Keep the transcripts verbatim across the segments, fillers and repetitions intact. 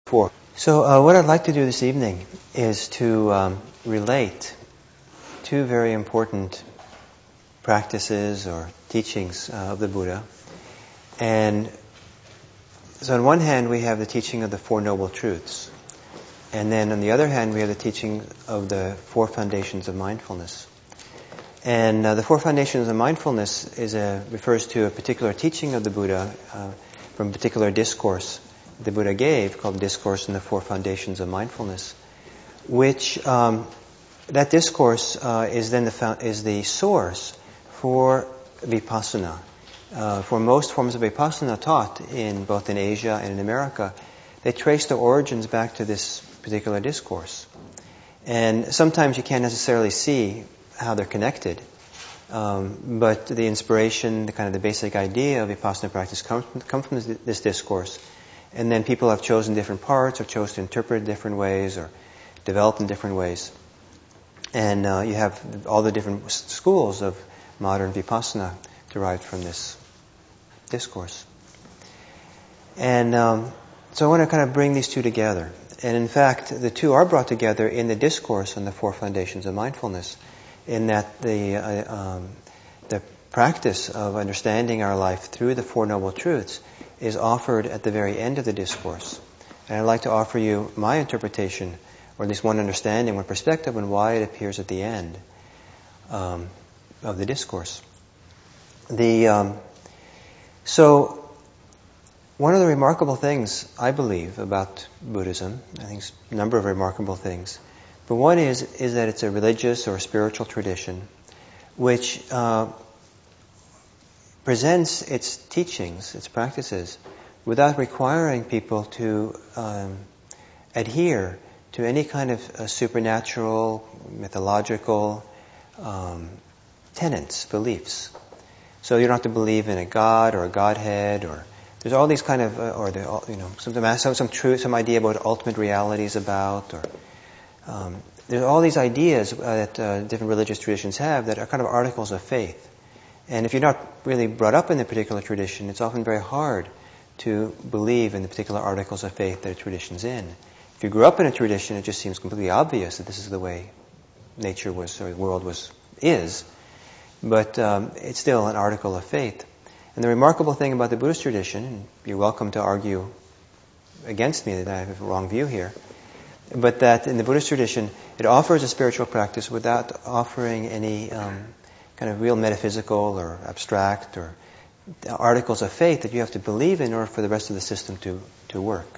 Four. So uh, what I'd like to do this evening is to um, relate two very important practices or teachings uh, of the Buddha. And so on one hand we have the teaching of the Four Noble Truths. And then on the other hand we have the teaching of the Four Foundations of Mindfulness. And uh, the Four Foundations of Mindfulness is a, refers to a particular teaching of the Buddha uh, from a particular discourse the Buddha gave called Discourse on the Four Foundations of Mindfulness, which um, that discourse uh, is then the is the source for vipassana. Uh, for most forms of vipassana taught in both in Asia and in America, they trace their origins back to this particular discourse. And sometimes you can't necessarily see how they're connected, um, but the inspiration, the kind of the basic idea of vipassana practice comes come from this, this discourse. And then people have chosen different parts, or chose to interpret in different ways, or develop in different ways. And uh, you have all the different schools of modern vipassana derived from this discourse. And um, so I want to kind of bring these two together. And in fact, the two are brought together in the discourse on the Four Foundations of Mindfulness, in that the uh, um, the practice of understanding our life through the Four Noble Truths is offered at the very end of the discourse. And I'd like to offer you my interpretation, or at least one understanding, one perspective on why it appears at the end um, of the discourse. The um, so one of the remarkable things I believe about Buddhism, I think it's a number of remarkable things, but one is is that it's a religious or a spiritual tradition which uh, presents its teachings, its practices, without requiring people to um, adhere to any kind of uh, supernatural, mythological um, tenets, beliefs. So you don't have to believe in a god or a godhead, or there's all these kind of, uh, or the, you know, some some some truth, some idea about what ultimate reality is about, or um, there's all these ideas uh, that uh, different religious traditions have that are kind of articles of faith. And if you're not really brought up in a particular tradition, it's often very hard to believe in the particular articles of faith that a tradition's in. If you grew up in a tradition, it just seems completely obvious that this is the way nature was, or the world was, is. But um, it's still an article of faith. And the remarkable thing about the Buddhist tradition, and you're welcome to argue against me that I have a wrong view here, but that in the Buddhist tradition, it offers a spiritual practice without offering any um, kind of real metaphysical or abstract or articles of faith that you have to believe in order for the rest of the system to, to work.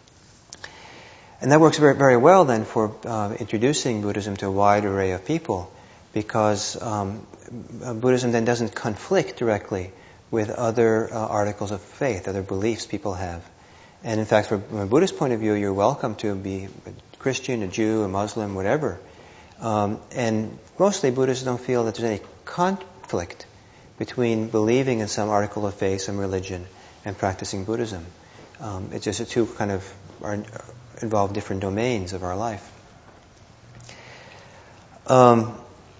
And that works very, very well then for uh, introducing Buddhism to a wide array of people, because um, Buddhism then doesn't conflict directly with other uh, articles of faith, other beliefs people have. And in fact, from a Buddhist point of view, you're welcome to be a Christian, a Jew, a Muslim, whatever. Um, and mostly Buddhists don't feel that there's any conflict between believing in some article of faith, some religion, and practicing Buddhism. Um, it's just the two kind of are involve different domains of our life. Um,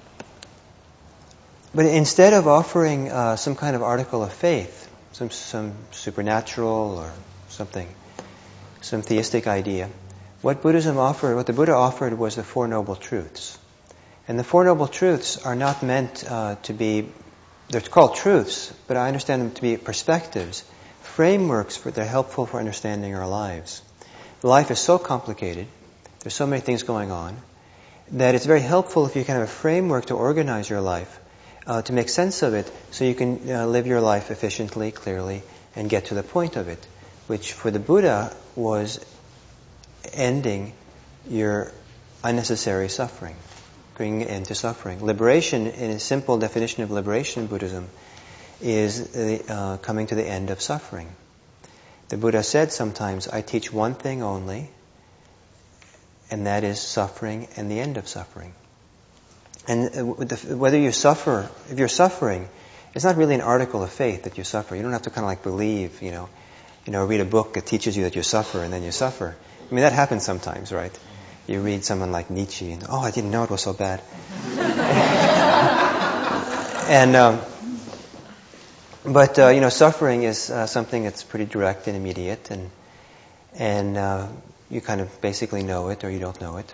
but instead of offering uh, some kind of article of faith, some some supernatural or something, some theistic idea, what Buddhism offered, what the Buddha offered, was the Four Noble Truths. And the Four Noble Truths are not meant uh, to be, they're called truths, but I understand them to be perspectives, frameworks for, that are helpful for understanding our lives. Life is so complicated, there's so many things going on, that it's very helpful if you can have a framework to organize your life, uh, to make sense of it, so you can uh, live your life efficiently, clearly, and get to the point of it, which for the Buddha was ending your unnecessary suffering. Bringing an end to suffering. Liberation, in a simple definition of liberation in Buddhism, is the, uh, coming to the end of suffering. The Buddha said sometimes, I teach one thing only, and that is suffering and the end of suffering. And uh, the, whether you suffer, if you're suffering, it's not really an article of faith that you suffer. You don't have to kind of like believe, you know, you know, read a book that teaches you that you suffer and then you suffer. I mean, that happens sometimes, right? You read someone like Nietzsche, and oh, I didn't know it was so bad. and um, but uh, you know, suffering is uh, something that's pretty direct and immediate, and and uh, you kind of basically know it or you don't know it.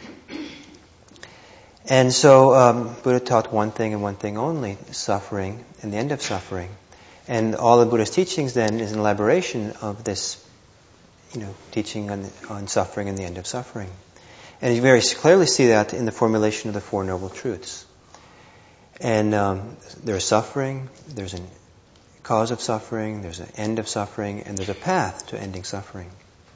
And so um, Buddha taught one thing and one thing only, suffering and the end of suffering. And all of Buddha's teachings then is an elaboration of this, you know, teaching on, on suffering and the end of suffering. And you very clearly see that in the formulation of the Four Noble Truths. And um, there's suffering, there's a cause of suffering, there's an end of suffering, and there's a path to ending suffering.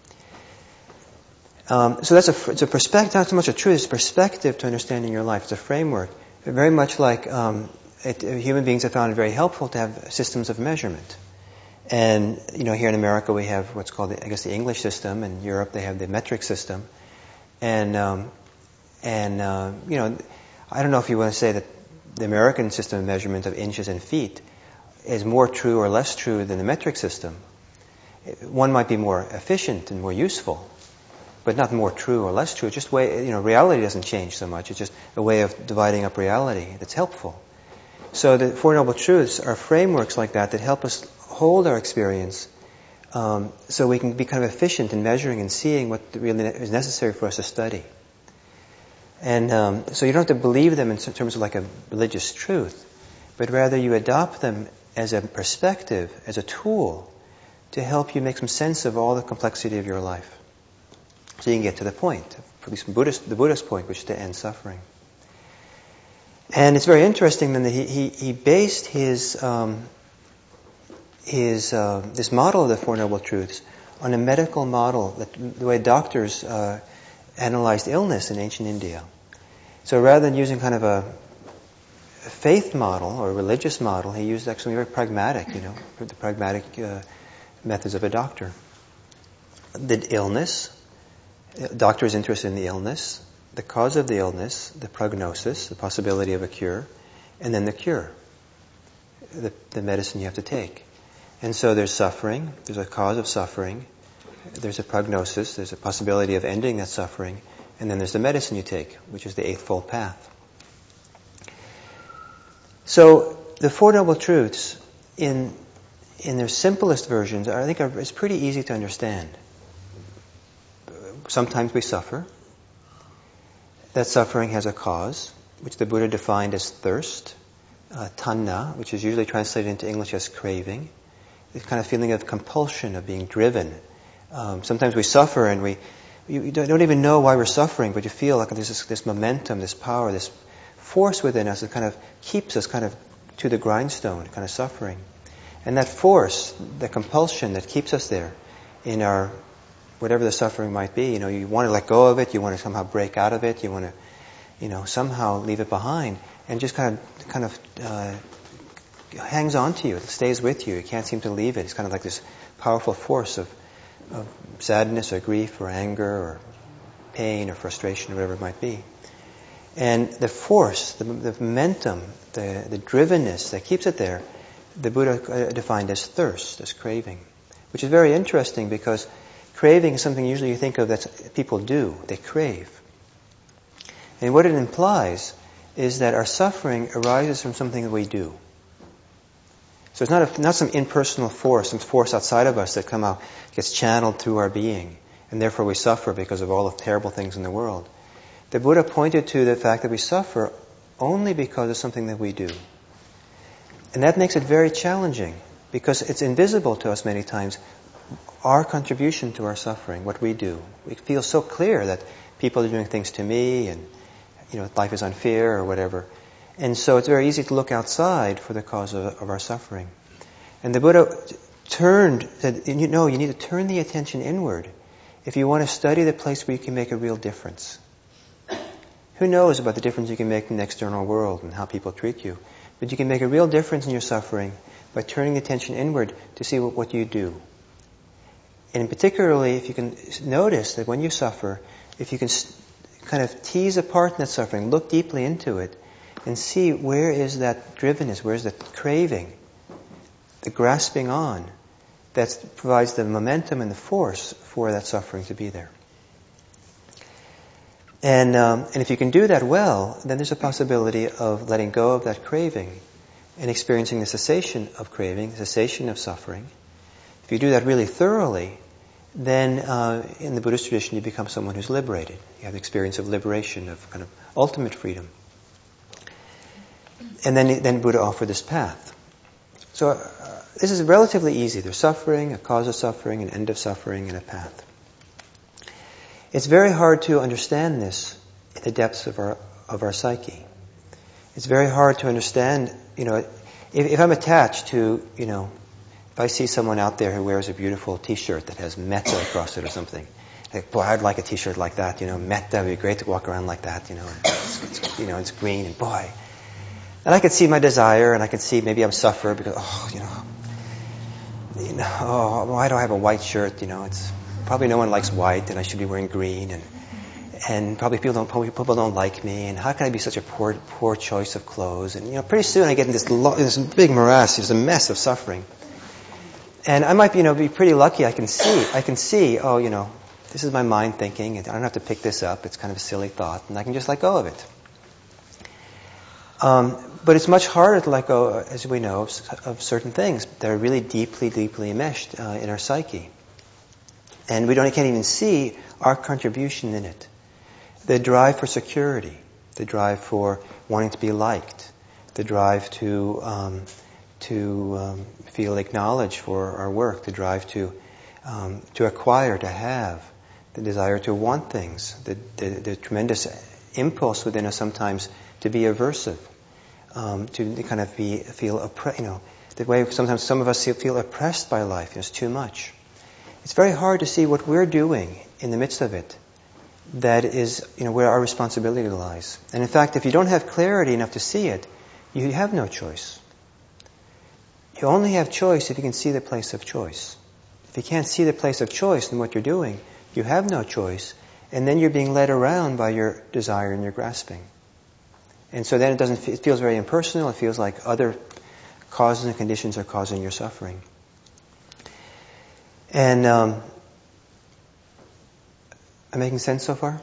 Um, so that's a, it's a perspective, not so much a truth, it's a perspective to understanding your life. It's a framework. Very much like um, it, human beings have found it very helpful to have systems of measurement. And, you know, here in America we have what's called, the, I guess, the English system. In Europe they have the metric system. And, um, and uh, you know, I don't know if you want to say that the American system of measurement of inches and feet is more true or less true than the metric system. One might be more efficient and more useful, but not more true or less true. It's just way, you know, reality doesn't change so much. It's just a way of dividing up reality that's helpful. So the Four Noble Truths are frameworks like that that help us hold our experience um, so we can be kind of efficient in measuring and seeing what really is necessary for us to study. And um, so you don't have to believe them in terms of like a religious truth, but rather you adopt them as a perspective, as a tool to help you make some sense of all the complexity of your life. So you can get to the point, at least from Buddhist, the Buddhist point, which is to end suffering. And it's very interesting then that he, he, he based his um, his uh, this model of the Four Noble Truths on a medical model, that the way doctors uh, analyzed illness in ancient India. So rather than using kind of a faith model or a religious model, he used actually very pragmatic, you know, the pragmatic uh, methods of a doctor. The illness, the doctor is interested in the illness, the cause of the illness, the prognosis, the possibility of a cure, and then the cure, the, the medicine you have to take. And so there's suffering, there's a cause of suffering, there's a prognosis, there's a possibility of ending that suffering, and then there's the medicine you take, which is the Eightfold Path. So the Four Noble Truths, in in their simplest versions, I think are, it's pretty easy to understand. Sometimes we suffer. That suffering has a cause, which the Buddha defined as thirst, uh, tanha, which is usually translated into English as craving. This kind of feeling of compulsion, of being driven. Um, sometimes we suffer and we you, you don't even know why we're suffering, but you feel like there's this, this momentum, this power, this force within us that kind of keeps us kind of to the grindstone, kind of suffering. And that force, the compulsion that keeps us there in our, whatever the suffering might be, you know, you want to let go of it, you want to somehow break out of it, you want to, you know, somehow leave it behind, and just kind of, kind of uh, hangs on to you, it stays with you, you can't seem to leave it. It's kind of like this powerful force of, of sadness or grief or anger or pain or frustration or whatever it might be. And the force, the, the momentum, the, the drivenness that keeps it there, the Buddha defined as thirst, as craving, which is very interesting because craving is something usually you think of that people do. They crave. And what it implies is that our suffering arises from something that we do. So it's not a, not some impersonal force, some force outside of us that somehow gets channeled through our being, and therefore we suffer because of all the terrible things in the world. The Buddha pointed to the fact that we suffer only because of something that we do. And that makes it very challenging because it's invisible to us many times, our contribution to our suffering, what we do. We feel so clear that people are doing things to me and, you know, life is unfair or whatever. And so it's very easy to look outside for the cause of, of our suffering. And the Buddha turned, said, you know, you need to turn the attention inward if you want to study the place where you can make a real difference. Who knows about the difference you can make in the external world and how people treat you? But you can make a real difference in your suffering by turning the attention inward to see what, what you do. And particularly, if you can notice that when you suffer, if you can kind of tease apart that suffering, look deeply into it, and see where is that drivenness, where is that craving, the grasping on, that provides the momentum and the force for that suffering to be there. And um, and if you can do that well, then there's a possibility of letting go of that craving and experiencing the cessation of craving, the cessation of suffering. If you do that really thoroughly, then uh, in the Buddhist tradition you become someone who's liberated. You have the experience of liberation, of kind of ultimate freedom. And then, then Buddha offered this path. So uh, this is relatively easy. There's suffering, a cause of suffering, an end of suffering, and a path. It's very hard to understand this in the depths of our of our psyche. It's very hard to understand, you know, if, if I'm attached to, you know, if I see someone out there who wears a beautiful T-shirt that has metta across it or something, like, boy, I'd like a T-shirt like that, you know, metta would be great to walk around like that, you know, it's, it's, you know, it's green, and boy. And I could see my desire, and I could see maybe I'm suffering because, oh, you know, you know, oh, why do I have a white shirt, you know, it's probably no one likes white, and I should be wearing green, and and probably people don't probably people don't like me, and how can I be such a poor poor choice of clothes? And you know, pretty soon I get in this lo- this big morass, this a mess of suffering. And I might, you know, be pretty lucky. I can see, I can see. Oh, you know, this is my mind thinking. I don't have to pick this up. It's kind of a silly thought, and I can just let go of it. Um, but it's much harder to let go, as we know, of, of certain things that are really deeply, deeply enmeshed uh, in our psyche, and we don't can't even see our contribution in it. The drive for security, the drive for wanting to be liked, the drive to um, to um, feel acknowledged for our work, the drive to um, to acquire, to have, the desire to want things, the, the, the tremendous impulse within us sometimes to be aversive, um, to kind of be feel oppre- you know, the way sometimes some of us feel oppressed by life. You know, it's too much. It's very hard to see what we're doing in the midst of it. That is, you know, where our responsibility lies. And in fact, if you don't have clarity enough to see it, you have no choice. You only have choice if you can see the place of choice. If you can't see the place of choice in what you're doing, you have no choice, and then you're being led around by your desire and your grasping. And so then it doesn't. It feels very impersonal. It feels like other causes and conditions are causing your suffering. And um, am I making sense so far?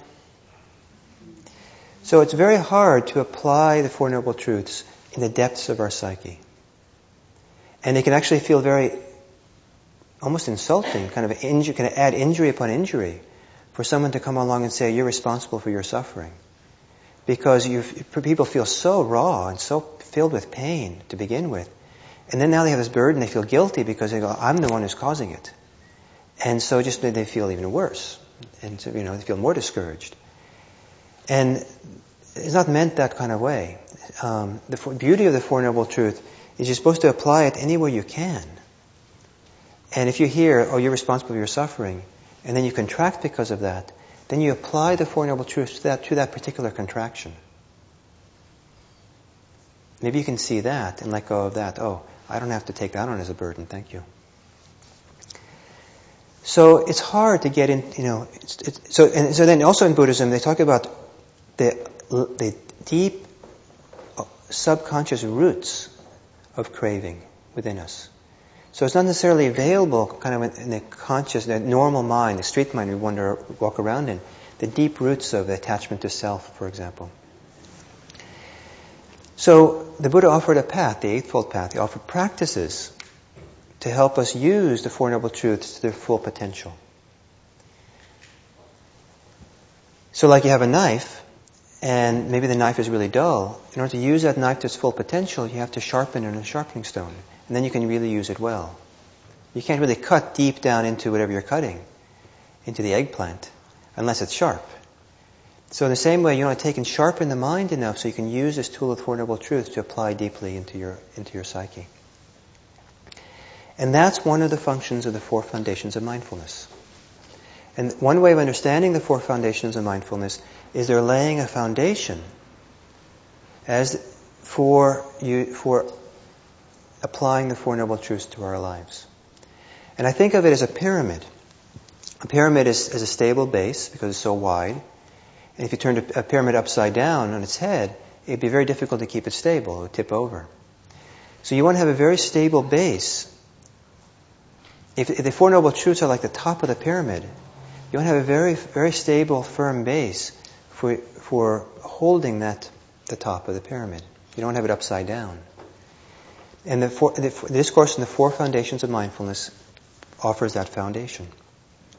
So it's very hard to apply the Four Noble Truths in the depths of our psyche. And it can actually feel very, almost insulting, kind of injury, kind of add injury upon injury for someone to come along and say, you're responsible for your suffering. Because you, people feel so raw and so filled with pain to begin with. And then now they have this burden, they feel guilty because they go, I'm the one who's causing it. And so just they feel even worse. And so, you know, they feel more discouraged. And it's not meant that kind of way. Um, the for, beauty of the Four Noble Truths is you're supposed to apply it anywhere you can. And if you hear, oh, you're responsible for your suffering, and then you contract because of that, then you apply the Four Noble Truths to that, to that particular contraction. Maybe you can see that and let go of that. Oh, I don't have to take that on as a burden, thank you. So it's hard to get in, you know. It's, it's, so and so then also in Buddhism they talk about the the deep subconscious roots of craving within us. So it's not necessarily available, kind of in the conscious, the normal mind, the street mind we wander, walk around in. The deep roots of the attachment to self, for example. So the Buddha offered a path, the Eightfold Path. He offered practices to help us use the Four Noble Truths to their full potential. So like you have a knife, and maybe the knife is really dull. In order to use that knife to its full potential, you have to sharpen it on a sharpening stone. And then you can really use it well. You can't really cut deep down into whatever you're cutting, into the eggplant, unless it's sharp. So in the same way, you want to take and sharpen the mind enough so you can use this tool of Four Noble Truths to apply deeply into your into your psyche. And that's one of the functions of the four foundations of mindfulness. And one way of understanding the four foundations of mindfulness is they're laying a foundation as for you for applying the Four Noble Truths to our lives. And I think of it as a pyramid. A pyramid is, is a stable base because it's so wide. And if you turned a, a pyramid upside down on its head, it'd be very difficult to keep it stable. It would tip over. So you want to have a very stable base. If, if the Four Noble Truths are like the top of the pyramid, you want to have a very, very stable, firm base for for holding that the top of the pyramid. You don't have it upside down. And the, four, the, the discourse on the four foundations of mindfulness offers that foundation.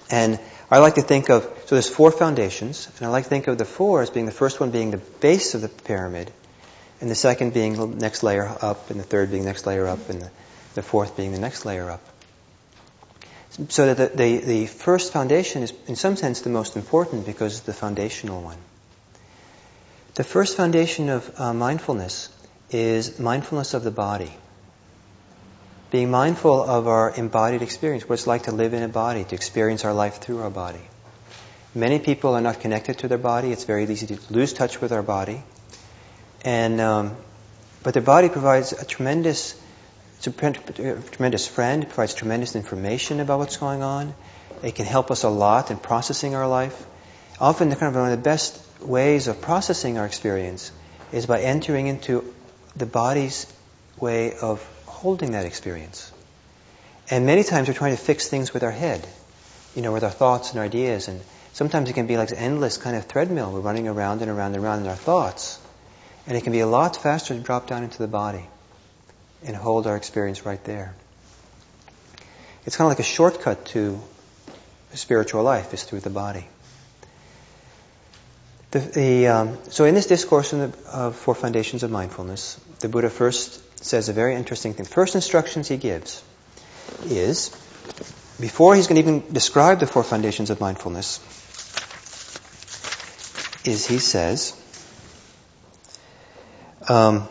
And I like to think of, so there's four foundations, and I like to think of the four as being the first one being the base of the pyramid, and the second being the next layer up, and the third being the next layer up, and the, the fourth being the next layer up. So that the, the, the first foundation is, in some sense, the most important because it's the foundational one. The first foundation of uh, mindfulness is mindfulness of the body. Being mindful of our embodied experience, what it's like to live in a body, to experience our life through our body. Many people are not connected to their body. It's very easy to lose touch with our body. And um, but their body provides a tremendous, it's a tremendous friend. It provides tremendous information about what's going on. It can help us a lot in processing our life. Often, the kind of one of the best ways of processing our experience is by entering into the body's way of holding that experience. And many times we're trying to fix things with our head, you know, with our thoughts and ideas. And sometimes it can be like an endless kind of treadmill. We're running around and around and around in our thoughts. And it can be a lot faster to drop down into the body and hold our experience right there. It's kind of like a shortcut to spiritual life is through the body. The, the, um, so in this discourse in the uh, Four Foundations of Mindfulness, the Buddha first says a very interesting thing. The first instructions he gives is, before he's going to even describe the Four Foundations of Mindfulness, is he says, um,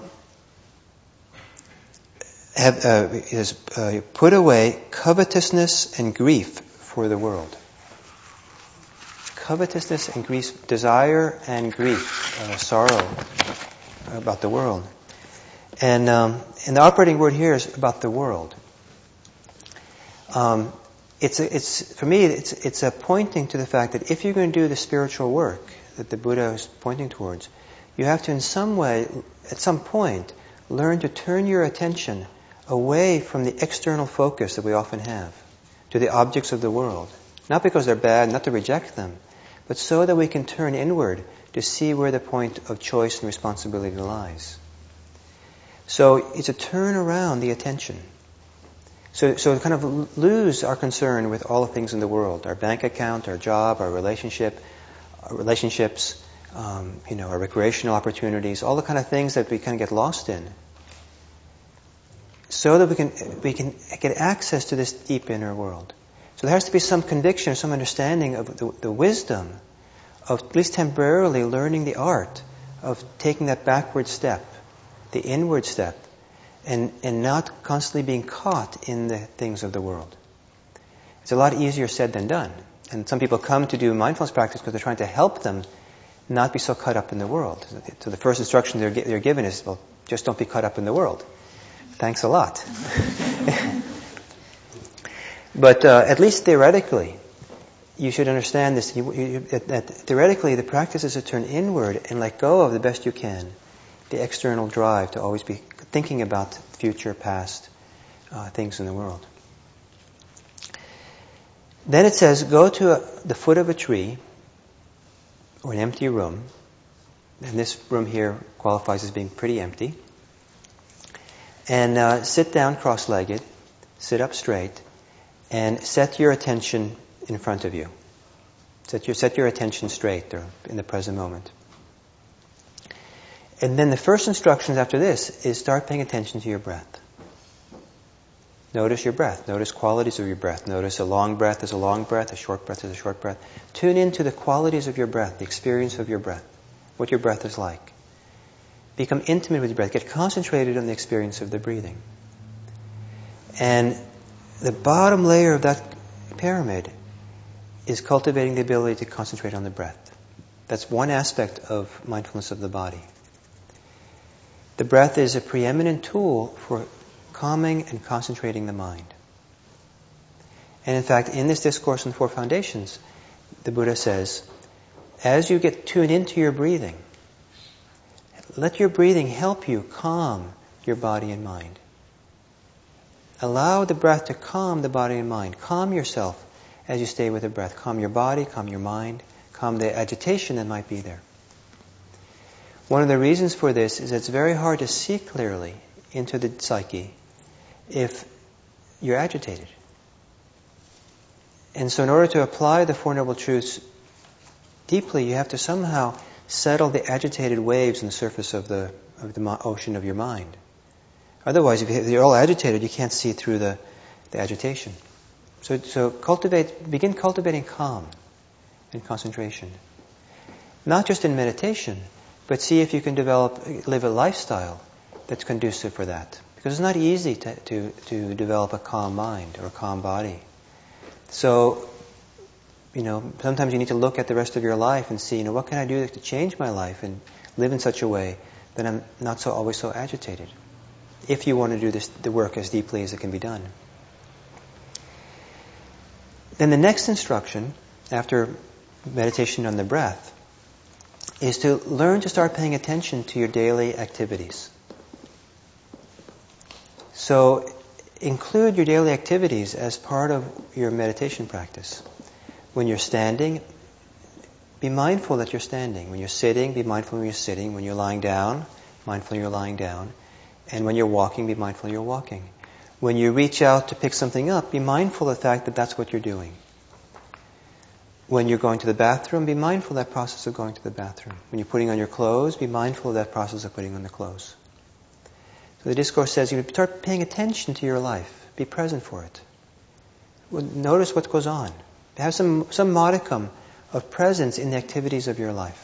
have, uh, is, uh, put away covetousness and grief for the world. Covetousness and grief, desire and grief, uh, sorrow about the world. And, um, and the operating word here is about the world. Um, it's, a, it's for me, it's, it's a pointing to the fact that if you're going to do the spiritual work that the Buddha is pointing towards, you have to in some way, at some point, learn to turn your attention away from the external focus that we often have to the objects of the world. Not because they're bad, not to reject them, but so that we can turn inward to see where the point of choice and responsibility lies. So it's a turn around the attention. So, so kind of lose our concern with all the things in the world, our bank account, our job, our relationship, our relationships, um, you know, our recreational opportunities, all the kind of things that we kind of get lost in, so that we can we can get access to this deep inner world. So there has to be some conviction, some understanding of the, the wisdom of at least temporarily learning the art of taking that backward step, the inward step, and, and not constantly being caught in the things of the world. It's a lot easier said than done. And some people come to do mindfulness practice because they're trying to help them not be so caught up in the world. So the first instruction they're, they're given is, well, just don't be caught up in the world. Thanks a lot. But uh, at least theoretically, you should understand this, you, you, that, that theoretically the practice is to turn inward and let go of the best you can the external drive to always be thinking about future, past uh, things in the world. Then it says, go to a, the foot of a tree or an empty room, and this room here qualifies as being pretty empty, and uh, sit down cross-legged, sit up straight, and set your attention in front of you. Set your, set your attention straight or in the present moment. And then the first instructions after this is start paying attention to your breath. Notice your breath. Notice qualities of your breath. Notice a long breath is a long breath, a short breath is a short breath. Tune into the qualities of your breath, the experience of your breath, what your breath is like. Become intimate with your breath. Get concentrated on the experience of the breathing. And the bottom layer of that pyramid is cultivating the ability to concentrate on the breath. That's one aspect of mindfulness of the body. The breath is a preeminent tool for calming and concentrating the mind. And in fact, in this discourse on the Four Foundations, the Buddha says, as you get tuned into your breathing, let your breathing help you calm your body and mind. Allow the breath to calm the body and mind. Calm yourself as you stay with the breath. Calm your body, calm your mind, calm the agitation that might be there. One of the reasons for this is it's very hard to see clearly into the psyche if you're agitated. And so in order to apply the Four Noble Truths deeply, you have to somehow settle the agitated waves on the surface of the, of the mo- ocean of your mind. Otherwise, if you're all agitated, you can't see through the, the agitation. So, so cultivate, begin cultivating calm and concentration. Not just in meditation, but see if you can develop, live a lifestyle that's conducive for that. Because it's not easy to, to, to develop a calm mind or a calm body. So, you know, sometimes you need to look at the rest of your life and see, you know, what can I do to change my life and live in such a way that I'm not so always so agitated. If you want to do this, the work as deeply as it can be done. Then the next instruction, after meditation on the breath, is to learn to start paying attention to your daily activities. So include your daily activities as part of your meditation practice. When you're standing, be mindful that you're standing. When you're sitting, be mindful when you're sitting. When you're lying down, mindful you're lying down. And when you're walking, be mindful you're walking. When you reach out to pick something up, be mindful of the fact that that's what you're doing. When you're going to the bathroom, be mindful of that process of going to the bathroom. When you're putting on your clothes, be mindful of that process of putting on the clothes. So the discourse says you start paying attention to your life. Be present for it. Notice what goes on. Have some, some modicum of presence in the activities of your life.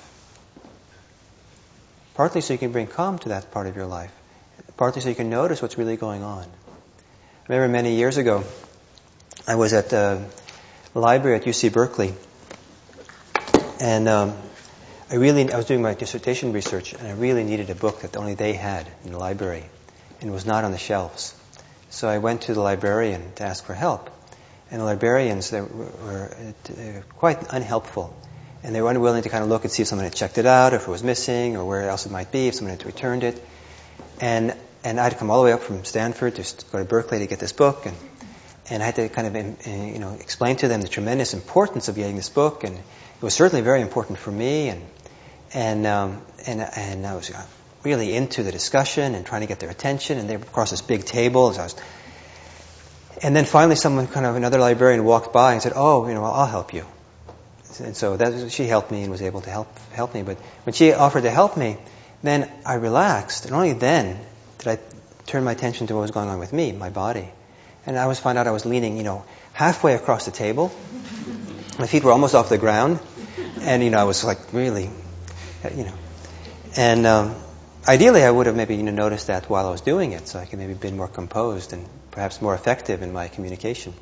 Partly so you can bring calm to that part of your life. Partly so you can notice what's really going on. I remember many years ago, I was at the library at U C Berkeley, and um, I really I was doing my dissertation research, and I really needed a book that only they had in the library, and it was not on the shelves. So I went to the librarian to ask for help, and the librarians they were, were uh, quite unhelpful, and they were unwilling to kind of look and see if someone had checked it out, if it was missing, or where else it might be, if someone had returned it, and and I'd come all the way up from Stanford to go to Berkeley to get this book, and and I had to kind of you know explain to them the tremendous importance of getting this book, and it was certainly very important for me, and and um, and and I was really into the discussion and trying to get their attention, and they were across this big table as I was. And then finally, someone, kind of another librarian, walked by and said, "Oh, you know, I'll help you." And so that she helped me and was able to help help me. But when she offered to help me, then I relaxed, and only then did I turn my attention to what was going on with me, my body. And I was found out I was leaning, you know, halfway across the table. My feet were almost off the ground, and you know, I was like really, you know, and um, ideally I would have maybe you know noticed that while I was doing it, so I could maybe been more composed and perhaps more effective in my communication.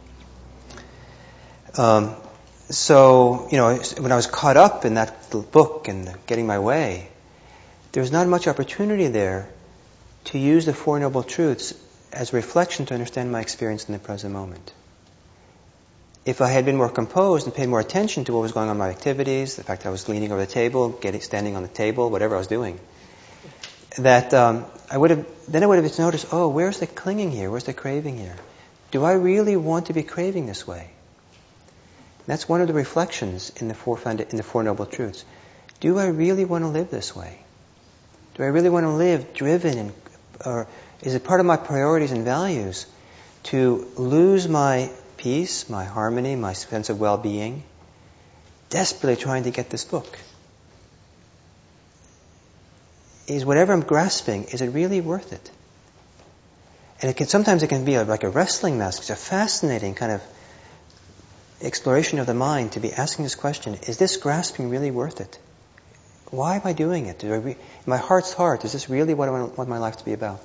Um, so you know, when I was caught up in that book and getting my way, there was not much opportunity there to use the Four Noble Truths as a reflection to understand my experience in the present moment. If I had been more composed and paid more attention to what was going on in my activities, the fact that I was leaning over the table, getting, standing on the table, whatever I was doing, that um, I would have, then I would have noticed, oh, where's the clinging here? Where's the craving here? Do I really want to be craving this way? And that's one of the reflections in the four in the Four Noble Truths. Do I really want to live this way? Do I really want to live driven, and, or is it part of my priorities and values to lose my peace, my harmony, my sense of well-being, desperately trying to get this book? Is whatever I'm grasping, is it really worth it? And it can sometimes it can be a, like a wrestling match. It's a fascinating kind of exploration of the mind to be asking this question: is this grasping really worth it? Why am I doing it? Do I re- in my heart's heart, is this really what I want my life to be about?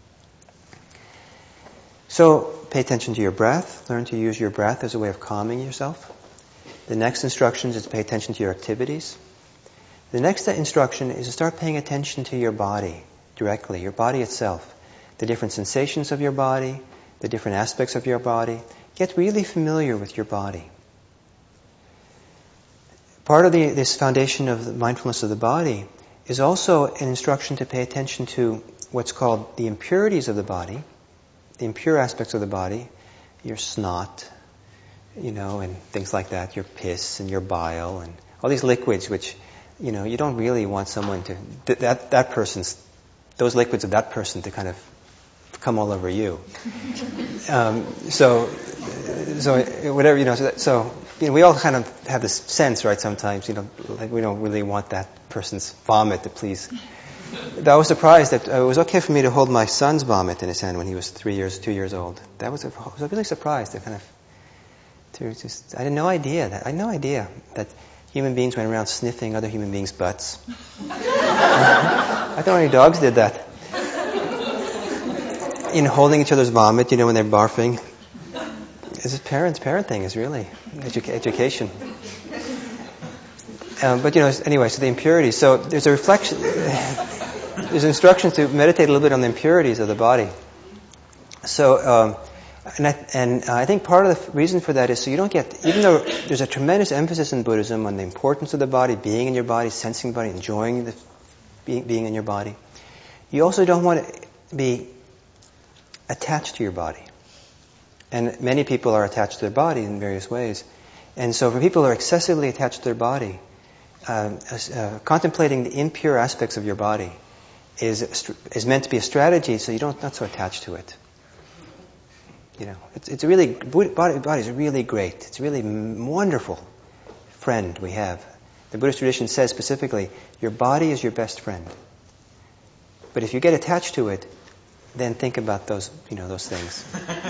So, pay attention to your breath. Learn to use your breath as a way of calming yourself. The next instruction is to pay attention to your activities. The next instruction is to start paying attention to your body directly, your body itself. The different sensations of your body, the different aspects of your body. Get really familiar with your body. Part of the, this foundation of the mindfulness of the body is also an instruction to pay attention to what's called the impurities of the body, the impure aspects of the body, your snot, you know, and things like that, your piss and your bile and all these liquids which, you know, you don't really want someone to, that, that person's, those liquids of that person to kind of come all over you. Um, so, so whatever, you know, so, that, so you know, we all kind of have this sense, right, sometimes, you know, like we don't really want that person's vomit to please. I was surprised that it was okay for me to hold my son's vomit in his hand when he was three years, two years old. That was, a, I was really surprised. I kind of, to just, I had no idea that, I had no idea that human beings went around sniffing other human beings' butts. I thought only dogs did that. You know, holding each other's vomit, you know, when they're barfing. This is parents, parenting is really edu- education. Um, but, you know, anyway, so the impurities. So there's a reflection, there's instructions to meditate a little bit on the impurities of the body. So, um, and, I, and I think part of the reason for that is so you don't get, even though there's a tremendous emphasis in Buddhism on the importance of the body, being in your body, sensing the body, enjoying the being, being in your body, you also don't want to be attached to your body. And many people are attached to their body in various ways. And so for people who are excessively attached to their body, uh, uh, contemplating the impure aspects of your body is is meant to be a strategy so you don't not so attached to it. You know, it's it's a really body body is really great. It's a really wonderful friend we have. The Buddhist tradition says specifically, your body is your best friend. But if you get attached to it, then think about those, you know, those things.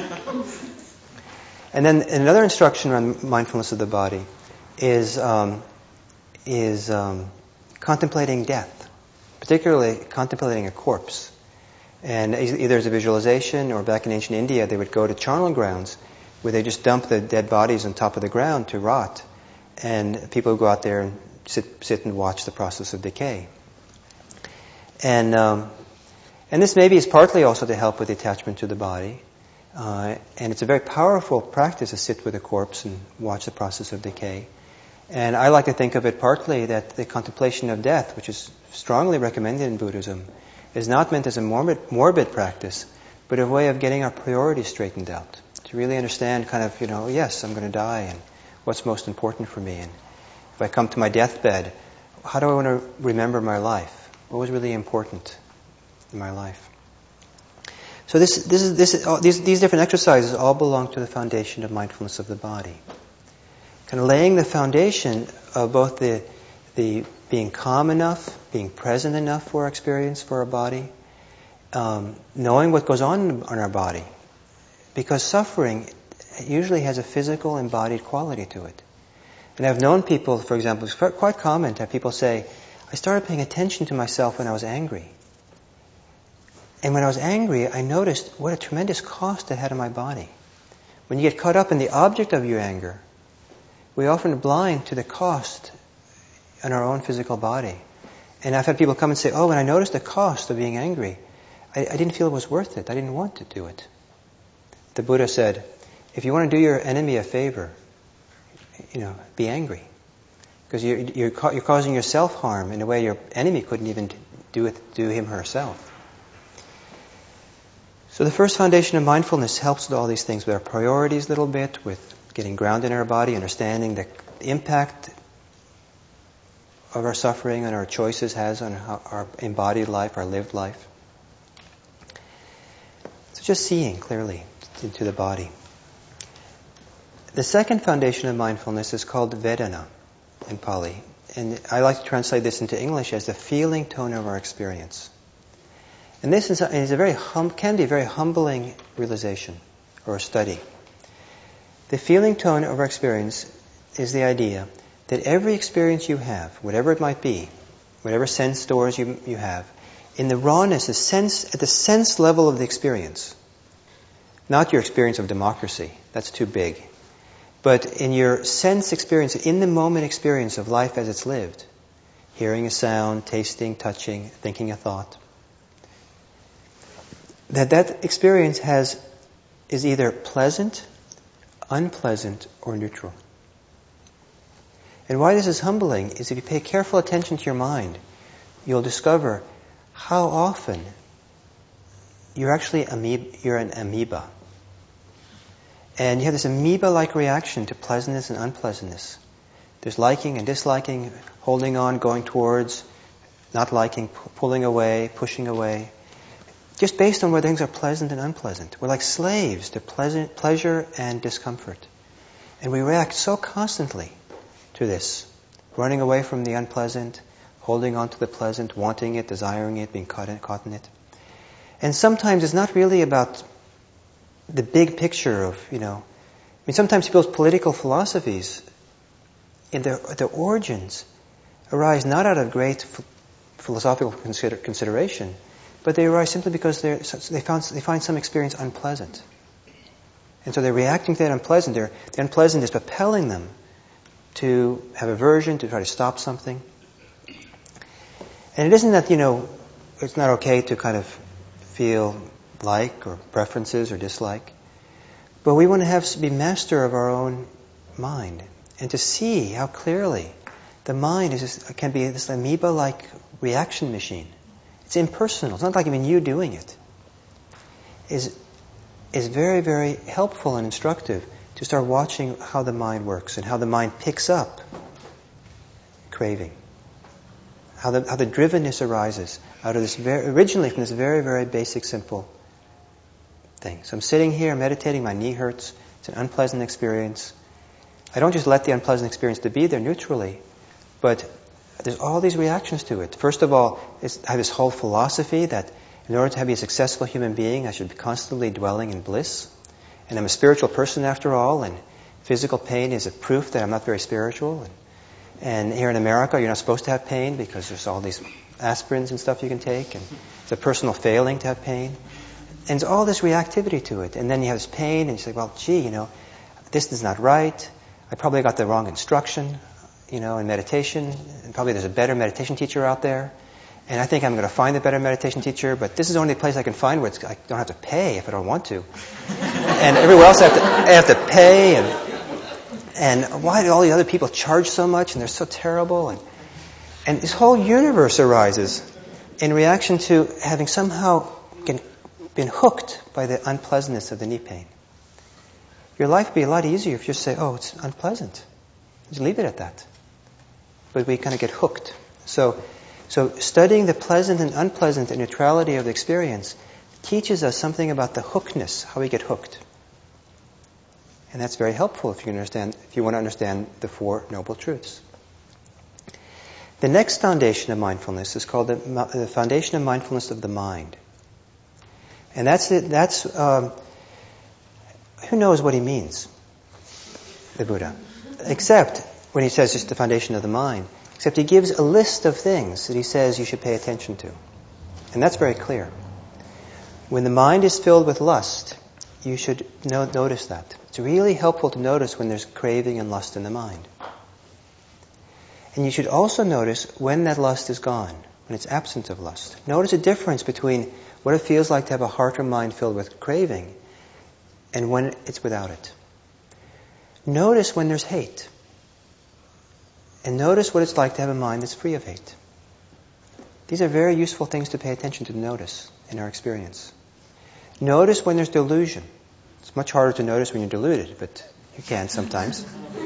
And then another instruction around mindfulness of the body is um, is um, contemplating death, particularly contemplating a corpse. And either as a visualization or back in ancient India, they would go to charnel grounds where they just dump the dead bodies on top of the ground to rot. And people would go out there and sit, sit and watch the process of decay. And um, and this maybe is partly also to help with the attachment to the body. Uh, and it's a very powerful practice to sit with a corpse and watch the process of decay. And I like to think of it partly that the contemplation of death, which is strongly recommended in Buddhism, is not meant as a morbid, morbid practice, but a way of getting our priorities straightened out. To really understand kind of, you know, yes, I'm going to die, and what's most important for me. And if I come to my deathbed, how do I want to remember my life? What was really important in my life? So this, this is, this is, all, these, these different exercises all belong to the foundation of mindfulness of the body. Kind of laying the foundation of both the, the being calm enough, being present enough for our experience, for our body, um, knowing what goes on in our body. Because suffering usually has a physical, embodied quality to it. And I've known people, for example, it's quite common to have people say, I started paying attention to myself when I was angry. And when I was angry, I noticed what a tremendous cost it had on my body. When you get caught up in the object of your anger, we often are blind to the cost on our own physical body. And I've had people come and say, oh, when I noticed the cost of being angry, I, I didn't feel it was worth it. I didn't want to do it. The Buddha said, if you want to do your enemy a favor, you know, be angry. Because you're, you're, ca- you're causing yourself harm in a way your enemy couldn't even do it, do him herself. So the first foundation of mindfulness helps with all these things, with our priorities a little bit, with getting grounded in our body, understanding the impact of our suffering and our choices has on how our embodied life, our lived life. So just seeing clearly into the body. The second foundation of mindfulness is called Vedana in Pali. And I like to translate this into English as the feeling tone of our experience. And this is a, is a very hum, can be a very humbling realization or a study. The feeling tone of our experience is the idea that every experience you have, whatever it might be, whatever sense doors you, you have, in the rawness, the sense, at the sense level of the experience, not your experience of democracy, that's too big, but in your sense experience, in the moment experience of life as it's lived, hearing a sound, tasting, touching, thinking a thought, that that experience has is either pleasant, unpleasant, or neutral. And why this is humbling is if you pay careful attention to your mind, you'll discover how often you're actually amoeba, you're an amoeba. And you have this amoeba-like reaction to pleasantness and unpleasantness. There's liking and disliking, holding on, going towards, not liking, p- pulling away, pushing away. just based on whether things are pleasant and unpleasant. We're like slaves to pleasant, pleasure and discomfort. And we react so constantly to this, running away from the unpleasant, holding on to the pleasant, wanting it, desiring it, being caught in, caught in it. And sometimes it's not really about the big picture of, you know, I mean, sometimes people's political philosophies, in their, their origins, arise not out of great ph- philosophical consider, consideration, but they arise simply because they're, they, found, they find some experience unpleasant. And so they're reacting to that unpleasant. They're, the unpleasant is propelling them to have aversion, to try to stop something. And it isn't that, you know, it's not okay to kind of feel like or preferences or dislike. But we want to have be master of our own mind and to see how clearly the mind is just, can be this amoeba-like reaction machine. It's impersonal. It's not like even you doing it. Is is very, very helpful and instructive to start watching how the mind works and how the mind picks up craving. How the how the drivenness arises out of this very, originally from this very, very basic, simple thing. So I'm sitting here meditating, my knee hurts, it's an unpleasant experience. I don't just let the unpleasant experience to be there neutrally, but there's all these reactions to it. First of all, it's, I have this whole philosophy that in order to be a successful human being, I should be constantly dwelling in bliss. And I'm a spiritual person after all, and physical pain is a proof that I'm not very spiritual. And, and here in America, you're not supposed to have pain because there's all these aspirins and stuff you can take, and it's a personal failing to have pain. And there's all this reactivity to it. And then you have this pain, and you say, well, gee, you know, this is not right. I probably got the wrong instruction, you know, in meditation. And probably there's a better meditation teacher out there. And I think I'm going to find a better meditation teacher, but this is the only place I can find where it's, I don't have to pay if I don't want to. And everywhere else I have to, I have to pay. And and why do all the other people charge so much? And they're so terrible. And and this whole universe arises in reaction to having somehow been hooked by the unpleasantness of the knee pain. Your life would be a lot easier if you just say, oh, it's unpleasant. Just leave it at that. But we kind of get hooked. So, so studying the pleasant and unpleasant and neutrality of the experience teaches us something about the hookedness, how we get hooked. And that's very helpful if you understand, if you want to understand the Four Noble Truths. The next foundation of mindfulness is called the, the foundation of mindfulness of the mind. And that's it, that's um, who knows what he means, the Buddha, except when he says just the foundation of the mind. Except he gives a list of things that he says you should pay attention to, and that's very clear. When the mind is filled with lust, you should no- notice that. It's really helpful to notice when there's craving and lust in the mind, and you should also notice when that lust is gone, when it's absent of lust. Notice a difference between what it feels like to have a heart or mind filled with craving and when it's without it. Notice when there's hate. And notice what it's like to have a mind that's free of hate. These are very useful things to pay attention to notice in our experience. Notice when there's delusion. It's much harder to notice when you're deluded, but you can sometimes.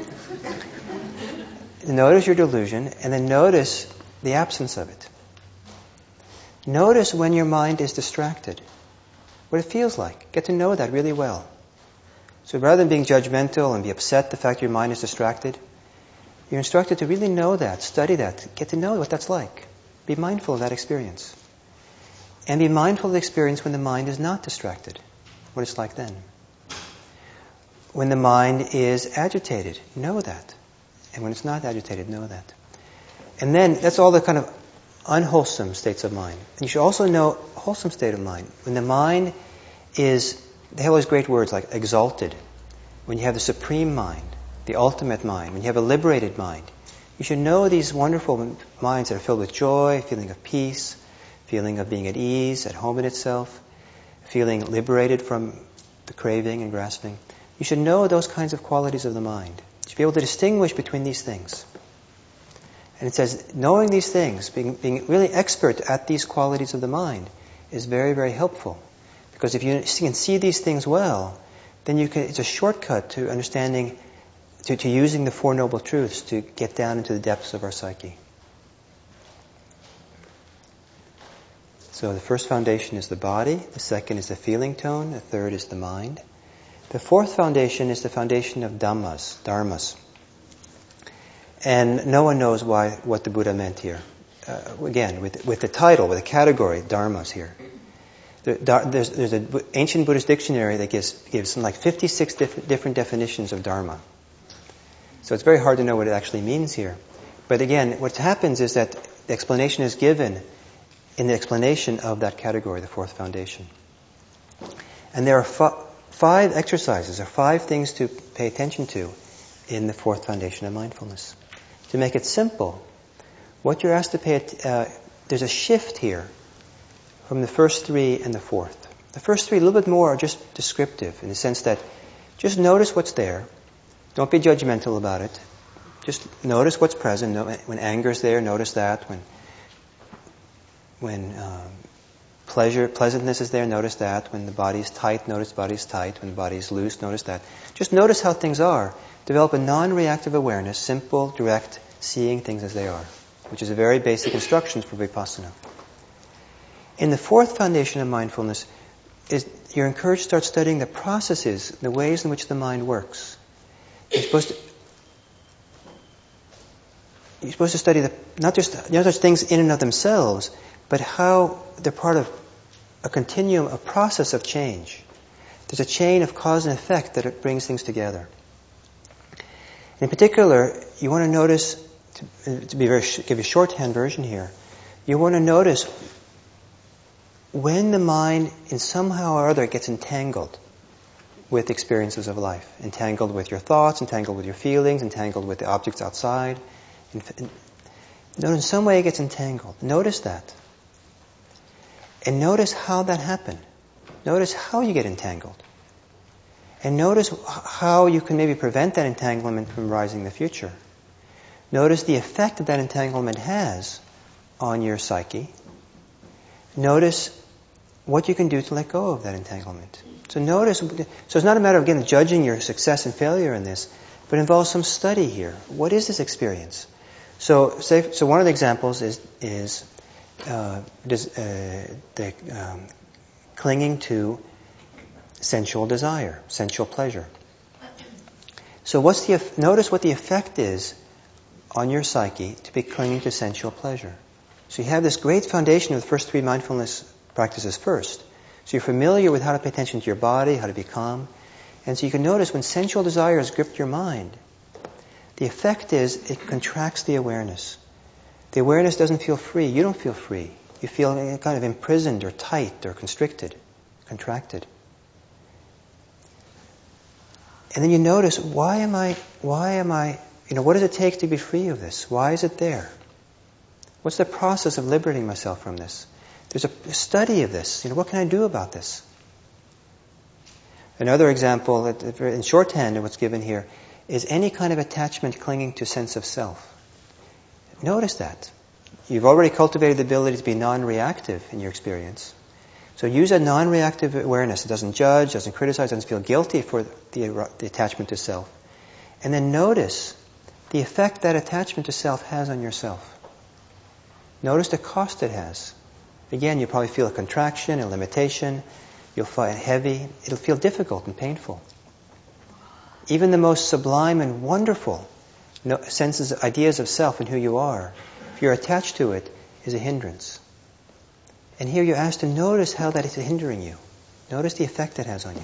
Notice your delusion, and then notice the absence of it. Notice when your mind is distracted, what it feels like. Get to know that really well. So rather than being judgmental and be upset the fact your mind is distracted, you're instructed to really know that, study that, get to know what that's like. Be mindful of that experience. And be mindful of the experience when the mind is not distracted, what it's like then. When the mind is agitated, know that. And when it's not agitated, know that. And then, that's all the kind of unwholesome states of mind. And you should also know a wholesome state of mind. When the mind is, they have all these great words like exalted. When you have the supreme mind, the ultimate mind, when you have a liberated mind, you should know these wonderful minds that are filled with joy, feeling of peace, feeling of being at ease, at home in itself, feeling liberated from the craving and grasping. You should know those kinds of qualities of the mind. You should be able to distinguish between these things. And it says, knowing these things, being, being really expert at these qualities of the mind is very, very helpful. Because if you can see these things well, then you can, it's a shortcut to understanding, to, to using the Four Noble Truths to get down into the depths of our psyche. So So the first foundation is the body, the second is the feeling tone, the third is the mind. The fourth foundation is the foundation of dhammas, dharmas. And no one knows why what the Buddha meant here. Uh, again, with, with the title, with the category, dharmas here. There, there's there's an ancient Buddhist dictionary that gives, gives some like fifty-six diff- different definitions of dharma. So it's very hard to know what it actually means here. But again, what happens is that the explanation is given in the explanation of that category, the fourth foundation. And there are f- five exercises, or five things to pay attention to in the fourth foundation of mindfulness. To make it simple, what you're asked to pay, at, uh, there's a shift here from the first three and the fourth. The first three, a little bit more, are just descriptive in the sense that just notice what's there. Don't be judgmental about it. Just notice what's present. When anger's there, notice that. When when um, pleasure, pleasantness is there, notice that. When the body's tight, notice the body's tight. When the body's loose, notice that. Just notice how things are. Develop a non-reactive awareness, simple, direct, seeing things as they are, which is a very basic instructions for Vipassana. In the fourth foundation of mindfulness, is you're encouraged to start studying the processes, the ways in which the mind works. You're supposed to, you're supposed to study the, not just not just things in and of themselves, but how they're part of a continuum, a process of change. There's a chain of cause and effect that it brings things together. In particular, you want to notice, to, to be very give a shorthand version here, you want to notice when the mind, in somehow or other, gets entangled with experiences of life, entangled with your thoughts, entangled with your feelings, entangled with the objects outside. In, in some way it gets entangled. Notice that. And notice how that happened. Notice how you get entangled. And notice how you can maybe prevent that entanglement from rising in the future. Notice the effect that that entanglement has on your psyche. Notice what you can do to let go of that entanglement. So notice, so it's not a matter of, again, judging your success and failure in this, but it involves some study here. What is this experience? So, say, so one of the examples is is uh, does, uh, the um, clinging to sensual desire, sensual pleasure. So, what's the notice what the effect is on your psyche to be clinging to sensual pleasure. So you have this great foundation of the first three mindfulness practices first. So you're familiar with how to pay attention to your body, how to be calm. And so you can notice when sensual desire has gripped your mind, the effect is it contracts the awareness. The awareness doesn't feel free. You don't feel free. You feel kind of imprisoned or tight or constricted, contracted. And then you notice, why am I, why am I, you know, what does it take to be free of this? Why is it there? What's the process of liberating myself from this? There's a study of this. You know, what can I do about this? Another example, in shorthand of what's given here, is any kind of attachment clinging to sense of self. Notice that. You've already cultivated the ability to be non-reactive in your experience. So use a non-reactive awareness. It doesn't judge, doesn't criticize, doesn't feel guilty for the, the attachment to self. And then notice the effect that attachment to self has on yourself. Notice the cost it has. Again, you'll probably feel a contraction, a limitation. You'll find it heavy. It'll feel difficult and painful. Even the most sublime and wonderful senses, ideas of self and who you are, if you're attached to it, is a hindrance. And here you're asked to notice how that is hindering you. Notice the effect it has on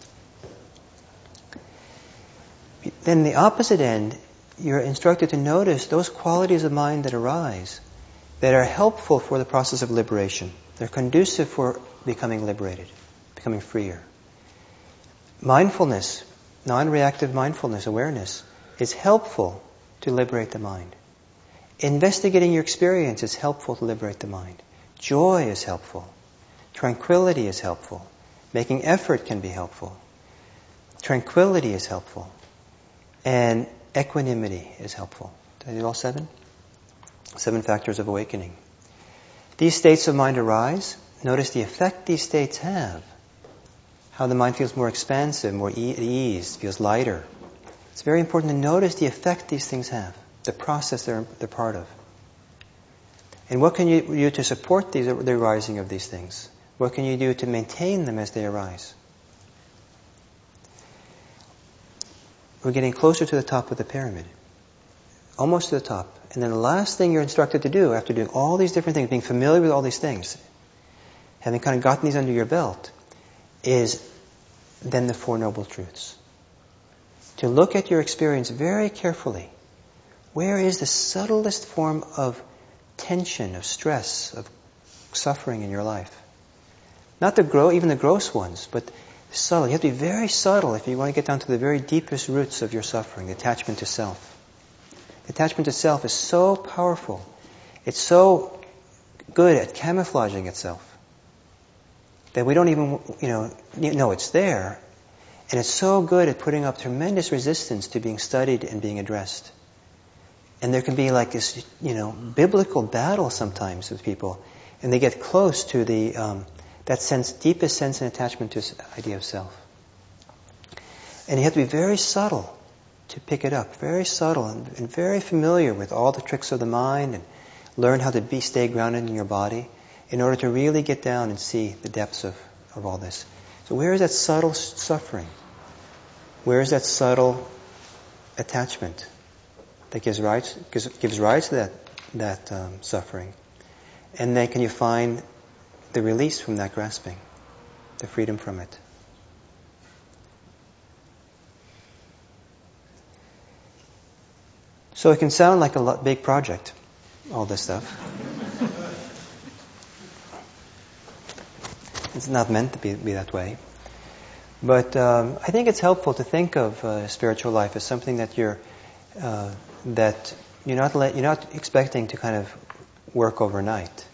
you. Then the opposite end, you're instructed to notice those qualities of mind that arise that are helpful for the process of liberation. They're conducive for becoming liberated, becoming freer. Mindfulness, non-reactive mindfulness, awareness, is helpful to liberate the mind. Investigating your experience is helpful to liberate the mind. Joy is helpful. Tranquility is helpful. Making effort can be helpful. Tranquility is helpful. And equanimity is helpful. Did I do all seven? Seven factors of awakening. These states of mind arise. Notice the effect these states have. How the mind feels more expansive, more e- at ease, feels lighter. It's very important to notice the effect these things have, the process they're, they're part of. And what can you do to support these, the arising of these things? What can you do to maintain them as they arise? We're getting closer to the top of the pyramid. Almost to the top. And then the last thing you're instructed to do, after doing all these different things, being familiar with all these things, having kind of gotten these under your belt, is then the Four Noble Truths. To look at your experience very carefully. Where is the subtlest form of tension, of stress, of suffering in your life? Not the gro- even the gross ones, but subtle. You have to be very subtle if you want to get down to the very deepest roots of your suffering, the attachment to self. The attachment to self is so powerful. It's so good at camouflaging itself that we don't even, you know, know it's there. And it's so good at putting up tremendous resistance to being studied and being addressed. And there can be like this, you know, biblical battle sometimes with people, and they get close to the um, that sense, deepest sense and attachment to the idea of self. And you have to be very subtle to pick it up, very subtle and, and very familiar with all the tricks of the mind, and learn how to be stay grounded in your body in order to really get down and see the depths of, of all this. So where is that subtle suffering? Where is that subtle attachment that gives rise, gives, gives rise to that, that um, suffering? And then can you find the release from that grasping, the freedom from it? So it can sound like a lot, big project, all this stuff. It's not meant to be, be that way. But um, I think it's helpful to think of uh, spiritual life as something that you're uh, that you're not let, you're not expecting to kind of work overnight.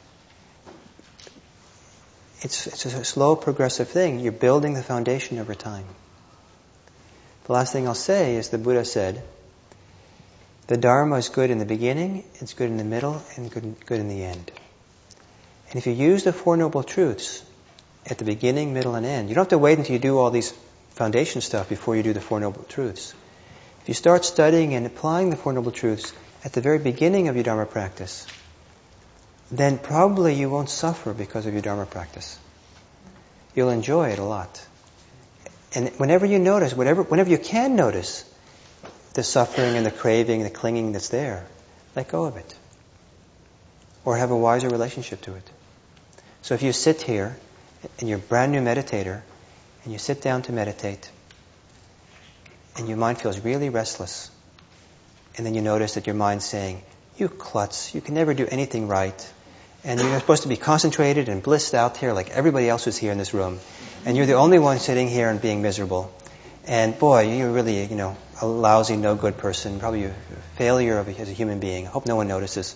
It's it's a slow, progressive thing. You're building the foundation over time. The last thing I'll say is the Buddha said, the Dharma is good in the beginning, it's good in the middle, and good good in the end. And if you use the Four Noble Truths at the beginning, middle, and end, you don't have to wait until you do all these foundation stuff before you do the Four Noble Truths. If you start studying and applying the Four Noble Truths at the very beginning of your Dharma practice, then probably you won't suffer because of your Dharma practice. You'll enjoy it a lot. And whenever you notice, whatever, whenever you can notice the suffering and the craving, the clinging that's there, let go of it. Or have a wiser relationship to it. So if you sit here and you're a brand new meditator, and you sit down to meditate, and your mind feels really restless, and then you notice that your mind's saying, you klutz, you can never do anything right, and you're supposed to be concentrated and blissed out here like everybody else who's here in this room, and you're the only one sitting here and being miserable, and boy, you're really, you know, a lousy, no good person, probably a failure of a, as a human being. I hope no one notices.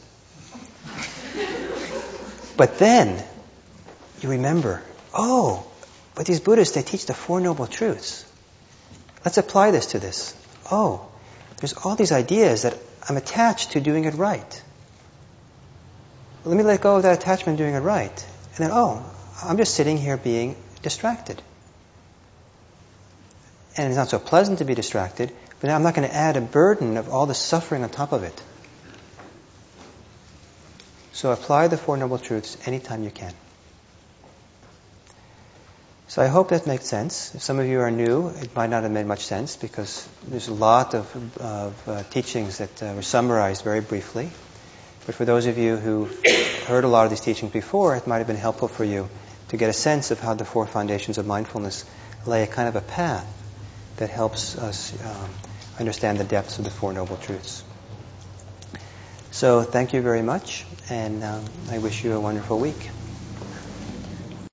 But then you remember, oh, but these Buddhists, they teach the Four Noble Truths. Let's apply this to this. Oh, there's all these ideas that I'm attached to doing it right. Let me let go of that attachment to doing it right. And then, oh, I'm just sitting here being distracted. And it's not so pleasant to be distracted, but now I'm not going to add a burden of all the suffering on top of it. So apply the Four Noble Truths anytime you can. So I hope that makes sense. If some of you are new, it might not have made much sense because there's a lot of, of uh, teachings that uh, were summarized very briefly. But for those of you who heard a lot of these teachings before, it might have been helpful for you to get a sense of how the four foundations of mindfulness lay a kind of a path that helps us um, understand the depths of the Four Noble Truths. So thank you very much, and um, I wish you a wonderful week.